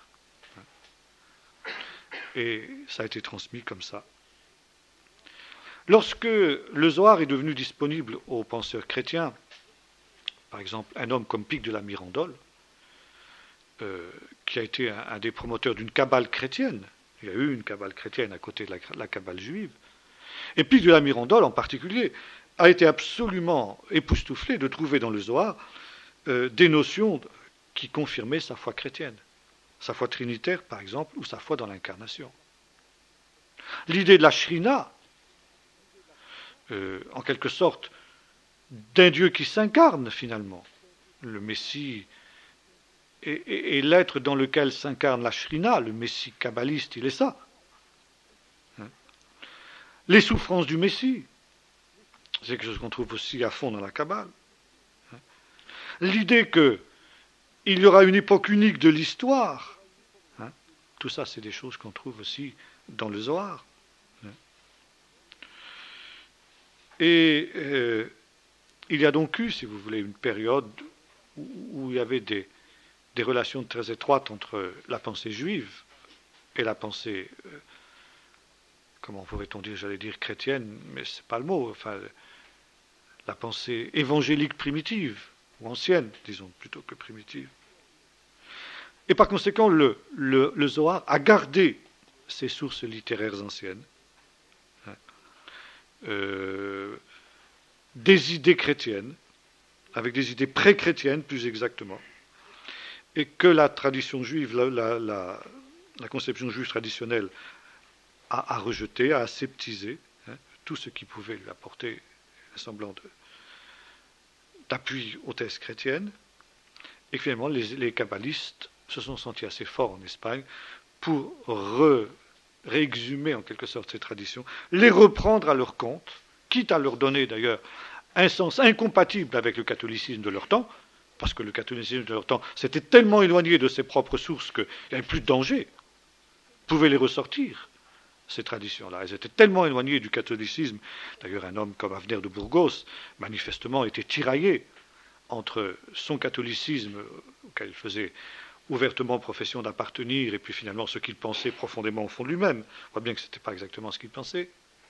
Et ça a été transmis comme ça. Lorsque le Zohar est devenu disponible aux penseurs chrétiens, par exemple un homme comme Pic de la Mirandole, qui a été un des promoteurs d'une Kabbale chrétienne, il y a eu une Kabbale chrétienne à côté de la Kabbale juive, et Pic de la Mirandole en particulier, a été absolument époustouflé de trouver dans le Zohar des notions qui confirmaient sa foi chrétienne, sa foi trinitaire par exemple, ou sa foi dans l'incarnation. L'idée de la Shrina, en quelque sorte, d'un Dieu qui s'incarne finalement, le Messie, et l'être dans lequel s'incarne la Shrina, le Messie kabbaliste, il est ça. Les souffrances du Messie, c'est quelque chose qu'on trouve aussi à fond dans la Kabbale. L'idée qu'il y aura une époque unique de l'histoire, tout ça c'est des choses qu'on trouve aussi dans le Zohar. Et il y a donc eu, si vous voulez, une période où il y avait des relations très étroites entre la pensée juive et la pensée, comment pourrait-on dire, j'allais dire chrétienne, mais c'est pas le mot, enfin, la pensée évangélique primitive, ou ancienne, disons, plutôt que primitive. Et par conséquent, le Zohar a gardé ses sources littéraires anciennes, des idées chrétiennes, avec des idées pré-chrétiennes plus exactement, et que la tradition juive, la conception juive traditionnelle a rejeté, a aseptisé tout ce qui pouvait lui apporter un semblant d'appui aux thèses chrétiennes, et finalement les kabbalistes se sont sentis assez forts en Espagne pour réexhumer en quelque sorte ces traditions, les reprendre à leur compte, quitte à leur donner d'ailleurs un sens incompatible avec le catholicisme de leur temps, parce que le catholicisme de leur temps s'était tellement éloigné de ses propres sources qu'il n'y avait plus de danger, pouvait les ressortir, ces traditions-là. Elles étaient tellement éloignées du catholicisme. D'ailleurs, un homme comme Avner de Burgos, manifestement, était tiraillé entre son catholicisme, auquel il faisait ouvertement profession d'appartenir, et puis finalement ce qu'il pensait profondément au fond de lui-même. On voit bien que ce n'était pas exactement ce qu'il pensait.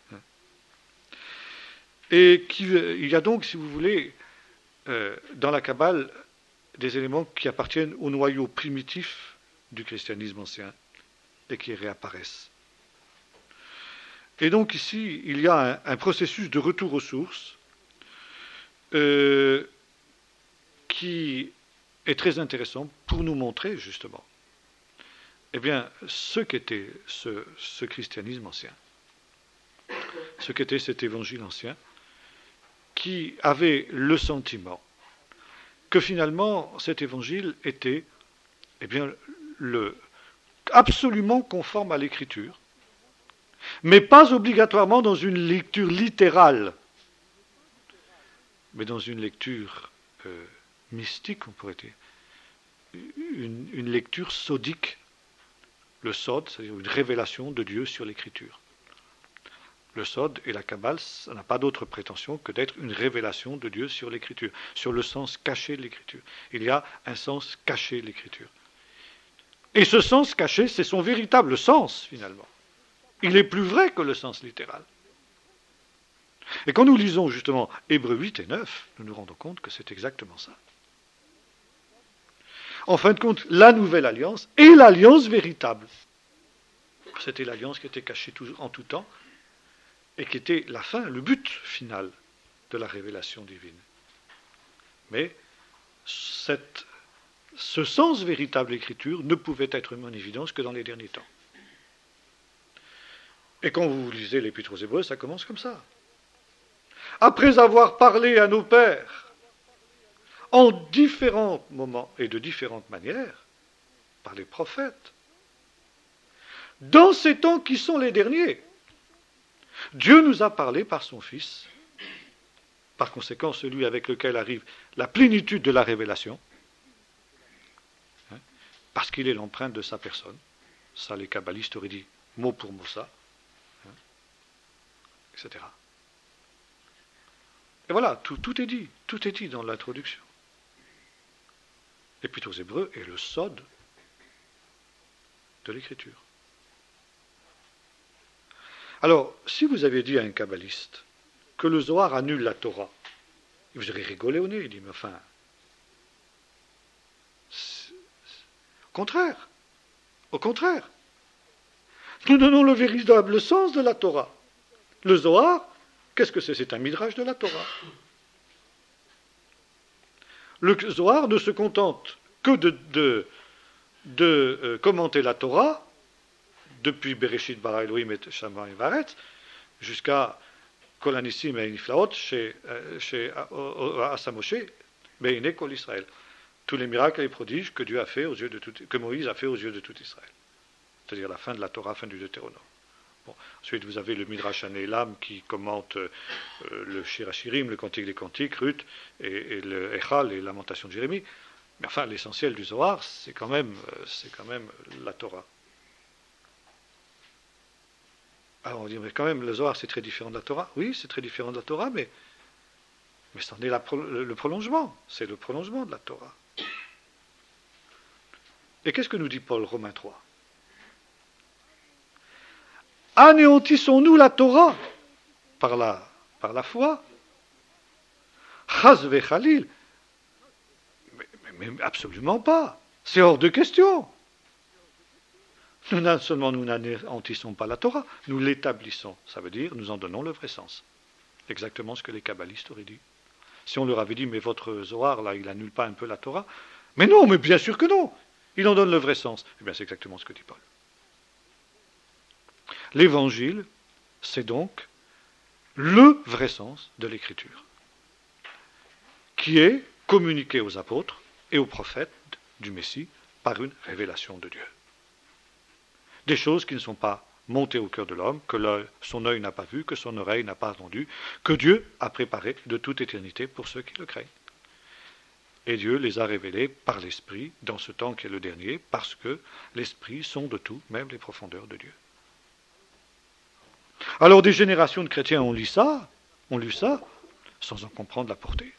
Et il y a donc, si vous voulez, dans la Kabbale, des éléments qui appartiennent au noyau primitif du christianisme ancien et qui réapparaissent. Et donc ici, il y a un processus de retour aux sources qui est très intéressant pour nous montrer justement eh bien, ce qu'était ce christianisme ancien, ce qu'était cet évangile ancien, qui avait le sentiment que finalement cet évangile était eh bien, absolument conforme à l'écriture, mais pas obligatoirement dans une lecture littérale, mais dans une lecture mystique, on pourrait dire, une lecture sodique, le sod, c'est-à-dire une révélation de Dieu sur l'écriture. Le sod et la Kabbale, ça n'a pas d'autre prétention que d'être une révélation de Dieu sur l'écriture, sur le sens caché de l'écriture. Il y a un sens caché de l'écriture. Et ce sens caché, c'est son véritable sens, finalement. Il est plus vrai que le sens littéral. Et quand nous lisons justement Hébreux 8 et 9, nous nous rendons compte que c'est exactement ça. En fin de compte, la nouvelle alliance est l'alliance véritable. C'était l'alliance qui était cachée en tout temps et qui était la fin, le but final de la révélation divine. Mais ce sens véritable de l'écriture ne pouvait être mis en évidence que dans les derniers temps. Et quand vous lisez l'Épître aux Hébreux, ça commence comme ça. Après avoir parlé à nos pères en différents moments et de différentes manières, par les prophètes, dans ces temps qui sont les derniers, Dieu nous a parlé par son Fils, par conséquent celui avec lequel arrive la plénitude de la révélation, parce qu'il est l'empreinte de sa personne. Ça, les kabbalistes auraient dit mot pour mot ça, etc. Et voilà, tout est dit dans l'introduction. L'Épître aux Hébreux est le sod de l'écriture. Alors, si vous avez dit à un kabbaliste que le Zohar annule la Torah, il vous aurait rigolé au nez, il dit, mais enfin, au contraire, nous donnons le véritable sens de la Torah. Le Zohar, qu'est-ce que c'est? C'est un midrash de la Torah. Le Zohar ne se contente que de commenter la Torah, depuis Bereshit bara Elohim et Shamayim Varetz, jusqu'à Kol Hanissim et Niflaot chez Asa Moshe, Be'inei Kol Israël. Tous les miracles et les prodiges que Dieu a fait que Moïse a fait aux yeux de tout Israël. C'est-à-dire la fin de la Torah, fin du Deutéronome. Bon. Ensuite, vous avez le Midrash Hanelam qui commente le Shir HaShirim, le Cantique des Cantiques, Ruth, et le Echal, les Lamentations de Jérémie. Mais enfin, l'essentiel du Zohar, c'est quand même la Torah. Alors on dit, mais quand même, le Zohar, c'est très différent de la Torah. Oui, c'est très différent de la Torah, mais c'en est le prolongement. C'est le prolongement de la Torah. Et qu'est-ce que nous dit Paul, Romains 3 ? Anéantissons-nous la Torah par la foi? Chaz vechalil. Mais absolument pas. C'est hors de question. Non seulement nous n'anéantissons pas la Torah, nous l'établissons. Ça veut dire, nous en donnons le vrai sens. Exactement ce que les kabbalistes auraient dit. Si on leur avait dit, mais votre Zohar, là, il annule pas un peu la Torah? Mais non, mais bien sûr que non. Il en donne le vrai sens. Eh bien, c'est exactement ce que dit Paul. L'évangile, c'est donc le vrai sens de l'écriture, qui est communiqué aux apôtres et aux prophètes du Messie par une révélation de Dieu. Des choses qui ne sont pas montées au cœur de l'homme, que son œil n'a pas vu, que son oreille n'a pas entendu, que Dieu a préparé de toute éternité pour ceux qui le craignent. Et Dieu les a révélés par l'Esprit, dans ce temps qui est le dernier, parce que l'Esprit sonde tout, même les profondeurs de Dieu. Alors des générations de chrétiens ont lu ça, sans en comprendre la portée.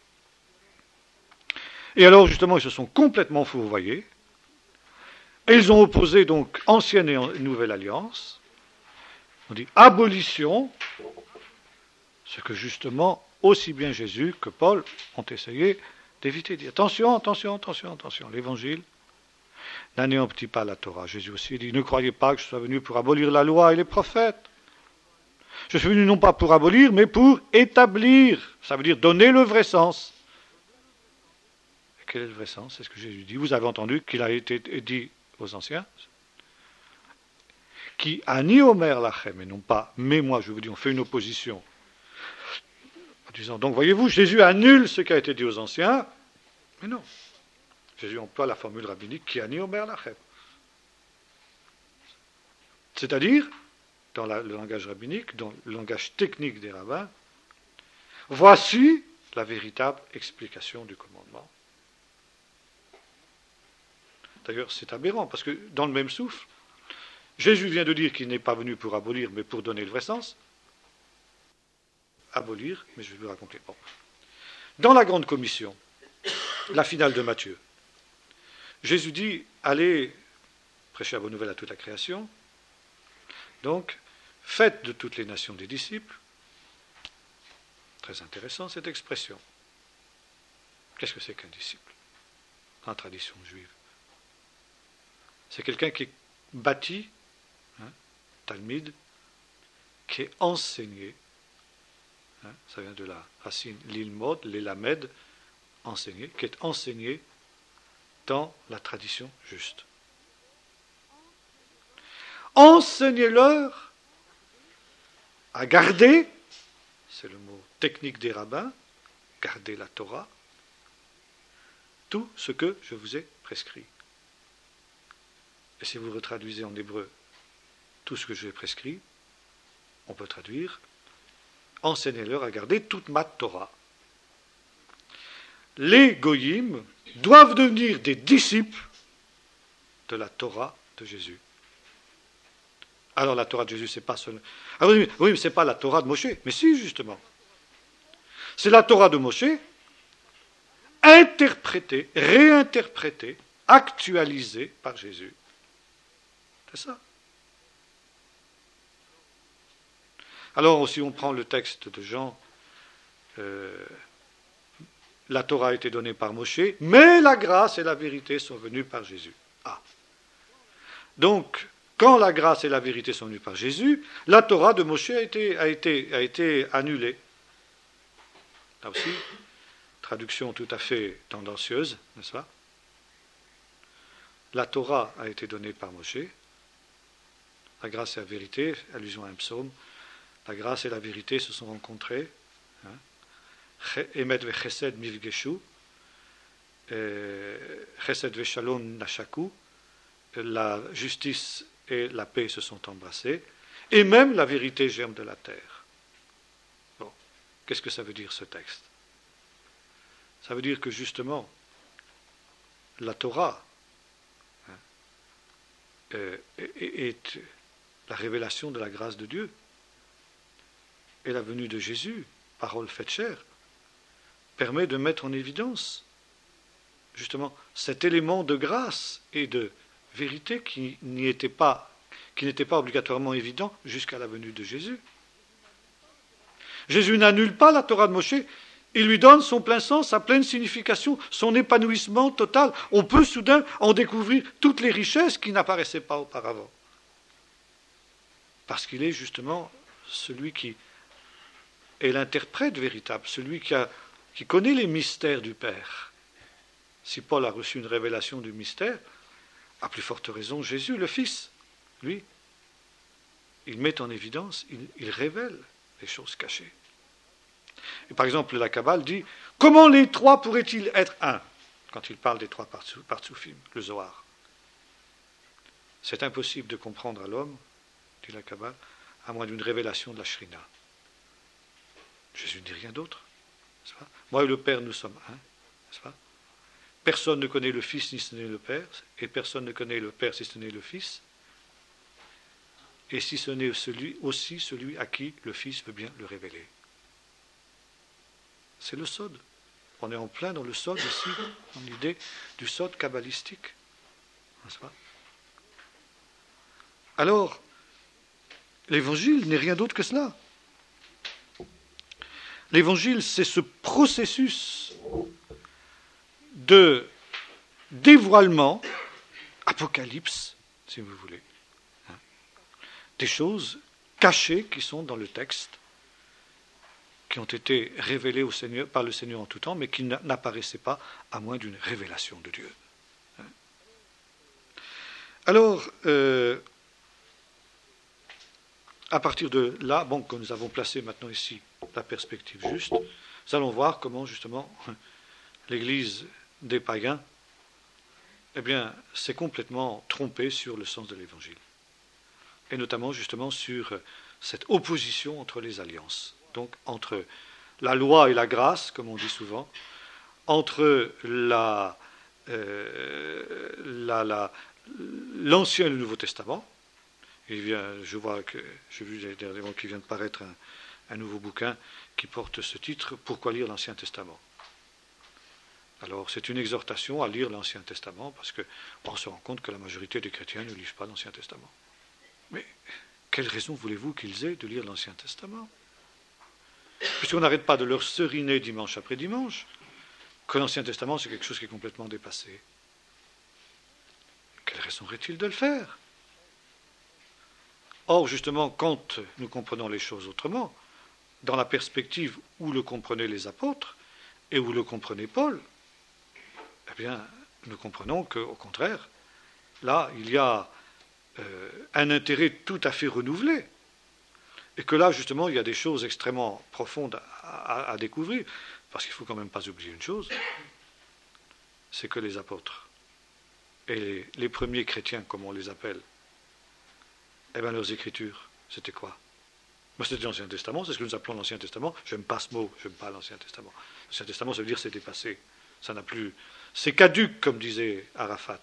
Et alors justement, ils se sont complètement fourvoyés, et ils ont opposé donc ancienne et nouvelle alliance. On dit abolition, ce que justement aussi bien Jésus que Paul ont essayé d'éviter. Dire attention, l'évangile n'anéantit pas la Torah. Jésus aussi dit, ne croyez pas que je sois venu pour abolir la loi et les prophètes. Je suis venu non pas pour abolir, mais pour établir. Ça veut dire donner le vrai sens. Et quel est le vrai sens? C'est ce que Jésus dit. Vous avez entendu qu'il a été dit aux anciens, qui a ni Omer lachem, et non pas, mais moi, je vous dis, on fait une opposition. En disant, donc voyez-vous, Jésus annule ce qui a été dit aux anciens, mais non. Jésus emploie la formule rabbinique qui a ni Omer lachem. C'est-à-dire, dans le langage rabbinique, dans le langage technique des rabbins, voici la véritable explication du commandement. D'ailleurs, c'est aberrant, parce que dans le même souffle, Jésus vient de dire qu'il n'est pas venu pour abolir, mais pour donner le vrai sens. Abolir, mais je vais vous raconter. Bon. Dans la grande commission, la finale de Matthieu, Jésus dit, allez prêcher la bonne nouvelle à toute la création. Donc, faites de toutes les nations des disciples. Très intéressant cette expression. Qu'est-ce que c'est qu'un disciple en tradition juive? C'est quelqu'un qui est bâti, talmid, qui est enseigné. Ça vient de la racine l'ilmod, l'élamed, enseigné, qui est enseigné dans la tradition juste. Enseignez-leur à garder, c'est le mot technique des rabbins, garder la Torah, tout ce que je vous ai prescrit. Et si vous retraduisez en hébreu tout ce que je vous ai prescrit, on peut traduire enseignez-leur à garder toute ma Torah. Les goyim doivent devenir des disciples de la Torah de Jésus. Alors la Torah de Jésus, c'est pas seulement... Ah oui, mais c'est pas la Torah de Moshe. Mais si, justement. C'est la Torah de Moshe, interprétée, réinterprétée, actualisée par Jésus. C'est ça. Alors, si on prend le texte de Jean, la Torah a été donnée par Moshe, mais la grâce et la vérité sont venues par Jésus. Ah. Donc, quand la grâce et la vérité sont venues par Jésus, la Torah de Moshe a été annulée. Là aussi, traduction tout à fait tendancieuse, n'est-ce pas? La Torah a été donnée par Moshe, la grâce et la vérité, allusion à un psaume, la grâce et la vérité se sont rencontrées. Emet vechesed mifgeshu, chesed veshalom nashaku, la justice et la paix se sont embrassées, et même la vérité germe de la terre. Bon, qu'est-ce que ça veut dire ce texte? Ça veut dire que justement, la Torah est la révélation de la grâce de Dieu, et la venue de Jésus, parole faite chair, permet de mettre en évidence justement cet élément de grâce et de vérité qui n'était pas obligatoirement évident jusqu'à la venue de Jésus. Jésus n'annule pas la Torah de Moshe, il lui donne son plein sens, sa pleine signification, son épanouissement total. On peut soudain en découvrir toutes les richesses qui n'apparaissaient pas auparavant. Parce qu'il est justement celui qui est l'interprète véritable, celui qui connaît les mystères du Père. Si Paul a reçu une révélation du mystère, à plus forte raison Jésus, le Fils, lui, il met en évidence, il révèle les choses cachées. Et par exemple, la Kabbale dit, comment les trois pourraient-ils être un? Quand il parle des trois Partsoufim, le Zohar. C'est impossible de comprendre à l'homme, dit la Kabbale, à moins d'une révélation de la Shrina. Jésus ne dit rien d'autre. N'est-ce pas? Moi et le Père, nous sommes un. N'est-ce pas? personne ne connaît le Fils ni ce n'est le Père, et personne ne connaît le Père si ce n'est le Fils, et si ce n'est aussi celui à qui le Fils veut bien le révéler. C'est le sod. On est en plein dans le sod ici, dans l'idée du sod kabbalistique. N'est-ce pas? Alors, l'évangile n'est rien d'autre que cela. L'évangile, c'est ce processus de dévoilement, apocalypse, si vous voulez, des choses cachées qui sont dans le texte, qui ont été révélées au Seigneur, par le Seigneur en tout temps, mais qui n'apparaissaient pas à moins d'une révélation de Dieu. Alors, à partir de là, bon, que nous avons placé maintenant ici la perspective juste, nous allons voir comment justement l'Église des païens, eh bien, s'est complètement trompée sur le sens de l'Évangile. Et notamment justement sur cette opposition entre les alliances. Donc entre la loi et la grâce, comme on dit souvent, entre l'Ancien et le Nouveau Testament. Je vois que j'ai vu dernièrement qu'il vient de paraître un nouveau bouquin qui porte ce titre, Pourquoi lire l'Ancien Testament? Alors c'est une exhortation à lire l'Ancien Testament parce qu'on se rend compte que la majorité des chrétiens ne lisent pas l'Ancien Testament. Mais quelle raison voulez-vous qu'ils aient de lire l'Ancien Testament? Puisqu'on n'arrête pas de leur seriner dimanche après dimanche, que l'Ancien Testament c'est quelque chose qui est complètement dépassé. Quelle raison aurait-il de le faire? Or, justement, quand nous comprenons les choses autrement, dans la perspective où le comprenaient les apôtres et où le comprenait Paul, eh bien, nous comprenons qu'au contraire, là, il y a un intérêt tout à fait renouvelé. Et que là, justement, il y a des choses extrêmement profondes à découvrir. Parce qu'il ne faut quand même pas oublier une chose, c'est que les apôtres et les premiers chrétiens, comme on les appelle, eh bien, leurs écritures, c'était quoi? C'était l'Ancien Testament, c'est ce que nous appelons l'Ancien Testament. J'aime pas ce mot, j'aime pas l'Ancien Testament. L'Ancien Testament, ça veut dire c'est dépassé. Ça n'a plus... C'est caduc, comme disait Arafat.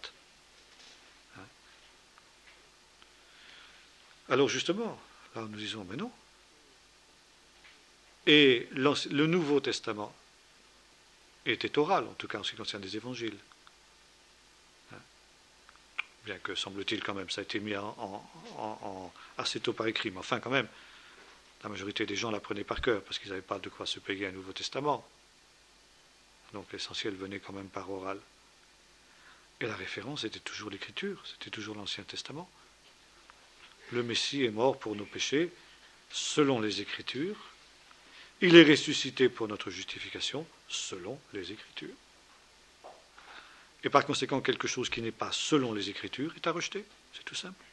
Alors justement, là nous disons, mais non. Et le Nouveau Testament était oral, en tout cas en ce qui concerne les évangiles. Bien que, semble-t-il, quand même, ça a été mis assez tôt par écrit. Mais enfin, quand même, la majorité des gens l'apprenaient par cœur, parce qu'ils n'avaient pas de quoi se payer un Nouveau Testament. Donc l'essentiel venait quand même par oral. Et la référence était toujours l'Écriture, c'était toujours l'Ancien Testament. Le Messie est mort pour nos péchés, selon les Écritures. Il est ressuscité pour notre justification, selon les Écritures. Et par conséquent, quelque chose qui n'est pas selon les Écritures est à rejeter. C'est tout simple.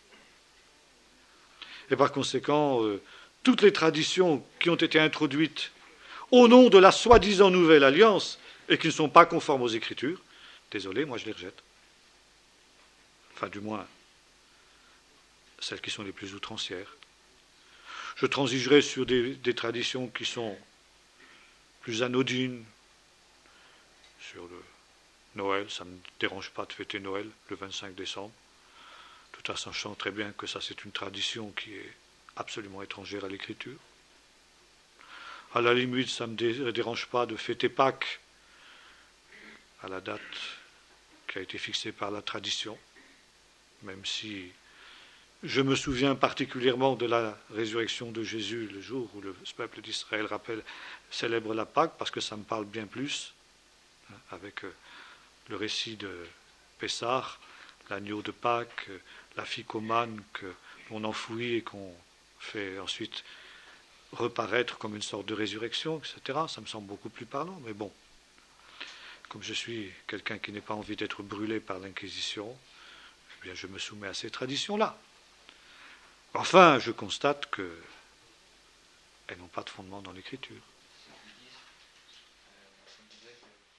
Et par conséquent, toutes les traditions qui ont été introduites au nom de la soi-disant nouvelle alliance et qui ne sont pas conformes aux Écritures, désolé, moi je les rejette. Enfin, du moins, celles qui sont les plus outrancières. Je transigerai sur des traditions qui sont plus anodines, sur le Noël, ça ne me dérange pas de fêter Noël le 25 décembre, tout en sachant très bien que ça c'est une tradition qui est absolument étrangère à l'Écriture. À la limite, ça ne me dérange pas de fêter Pâques à la date qui a été fixée par la tradition, même si je me souviens particulièrement de la résurrection de Jésus, le jour où le peuple d'Israël célèbre la Pâque, parce que ça me parle bien plus, avec le récit de Pessah, l'agneau de Pâques, la ficomane qu'on enfouit et qu'on fait ensuite reparaître comme une sorte de résurrection, etc. Ça me semble beaucoup plus parlant, mais bon. Comme je suis quelqu'un qui n'a pas envie d'être brûlé par l'Inquisition, eh bien je me soumets à ces traditions-là. Enfin, je constate qu'elles n'ont pas de fondement dans l'Écriture.